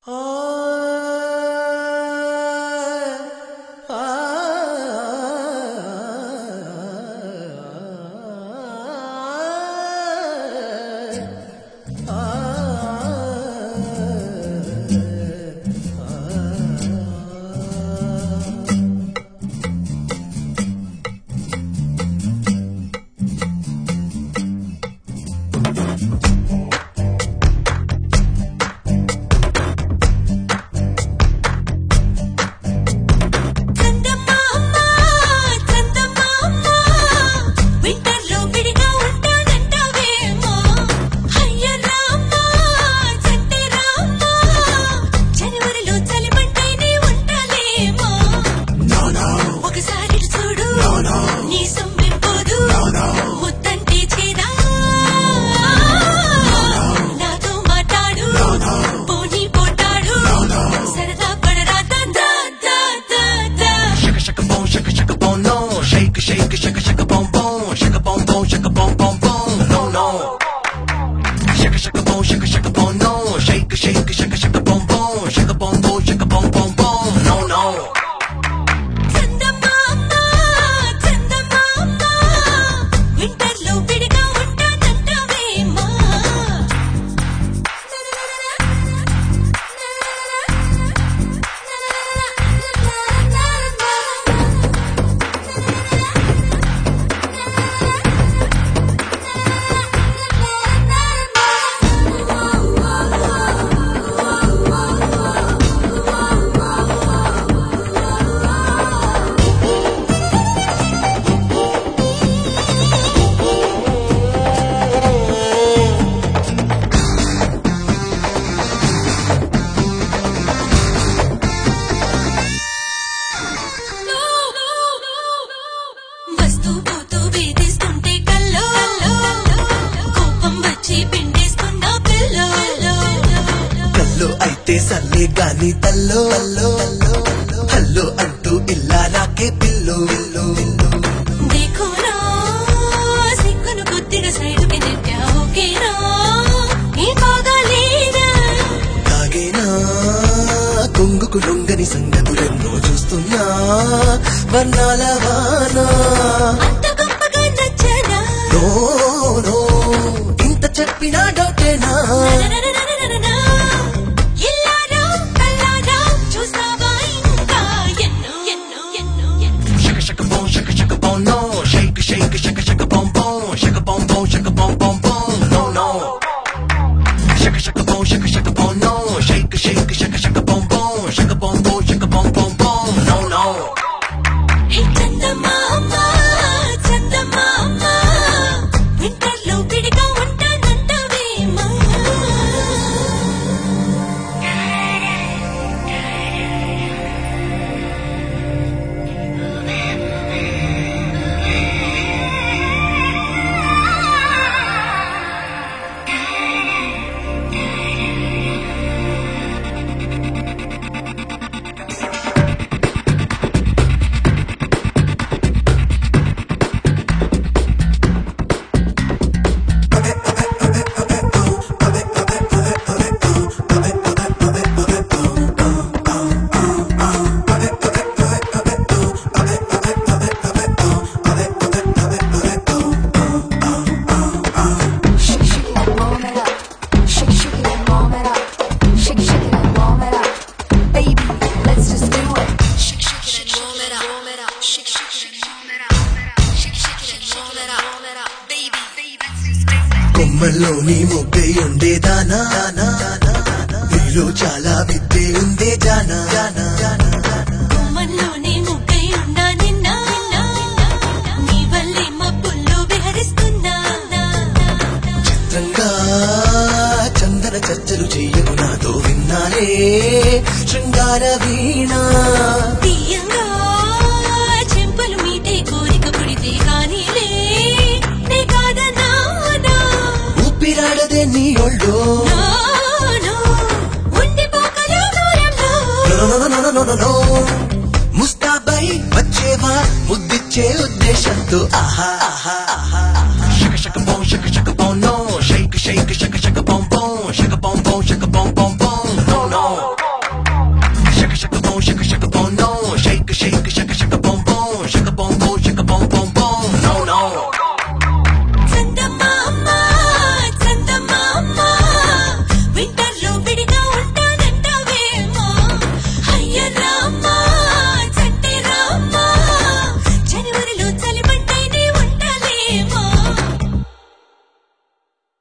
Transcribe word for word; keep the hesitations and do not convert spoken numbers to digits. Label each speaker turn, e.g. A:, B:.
A: సర్లే గాని తల్లో హల్లో అంటూ ఇల్లా నాకే పిల్లో
B: देखोना సిక్కును కొద్దిగా సైడ్కి నెట్టావు కేనా ఈ కాగలేనా
A: కాగేనా కొంగుకు లొంగని సంగతులెన్నో చూస్తున్నా వర్ణాల వానా
B: అంత గొప్పగా నచ్చనా
A: నో నో ఇంత చెప్పినా డౌటేనా కొమ్మల్లోని మొగ్గే ఉండేదానా నీలో చాలా విద్యే ఉందే జానా
B: కొమ్మల్లోని మొగ్గై ఉన్నా నిన్న నీ వల్లే మబ్బుల్లో విహరిస్తున్నా
A: చిత్రంగా చందన చర్చలు చెయ్యకు నాతో విన్నాలే శృంగార వీణ
B: తీయంగా చెంపలు మీటే కోరిక పుడితే కానీలే నీ కాదన్నా
A: ఊపిరాడదే నీ ఒళ్ళో ముస్తాబై వచ్చేవా ముద్దిచ్చే ఉద్దేశంతో ఆహా ఆహా